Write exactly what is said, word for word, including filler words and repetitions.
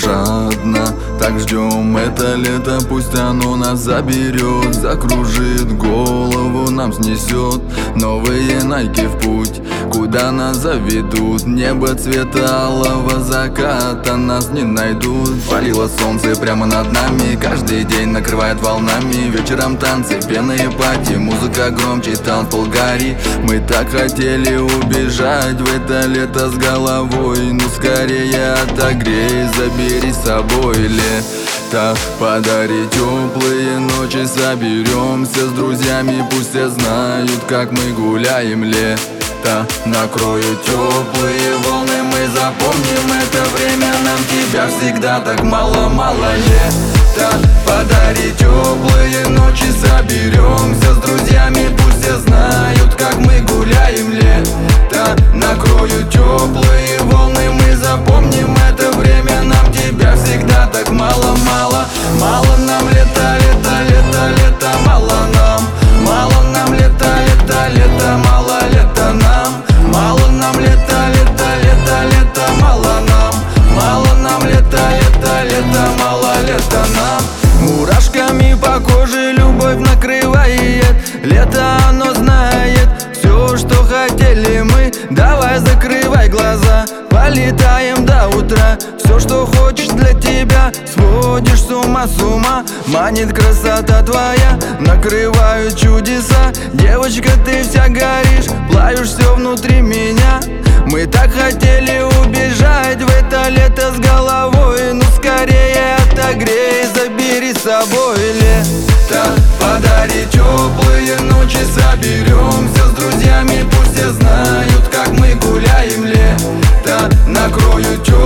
душа одна. Так ждем это лето, пусть оно нас заберет, закружит голову, нам снесет. Новые найки в путь, куда нас заведут. Небо цвета алого заката, нас не найдут. Палило солнце прямо над нами, каждый день накрывает волнами. Вечером танцы, пьяные пати, музыка громче, танцпол гори. Мы так хотели убежать в это лето с головой. Ну скорее отогрей, забери с собой лето. Подари теплые ночи, соберемся с друзьями, пусть все знают, как мы гуляем лето. Накроют теплые волны, мы запомним это время. Нам тебя всегда так мало-мало лето. Подари теплые ночи, соберемся с друзьями, пусть все знают, как мы гуляем лето. Накроют теплые волны, мы запомним это время. Нам тебя всегда так мало-мало. Мало нам лето, лето, лето, лето, мало нам. Мало нам лето, лето, лето, мало лето нам. Мало нам лето, лето, лето, лето, мало нам. Мало нам лето, лето, лето, мало лето нам. Мурашками по коже любовь накрывает. Лето оно знает все, что хотели мы. Давай закрывай глаза, полетаем до утра. Все, что хочешь для тебя, сводишь с ума, с ума. Манит красота твоя, накрывают чудеса. Девочка, ты вся горишь, плавишь все внутри меня. Мы так хотели убежать в это лето с головой. Ну скорее отогрей, забери с собой лето. Подари теплые ночи, соберемся с друзьями, пусть все знают, как мы гуляем лето. Накроют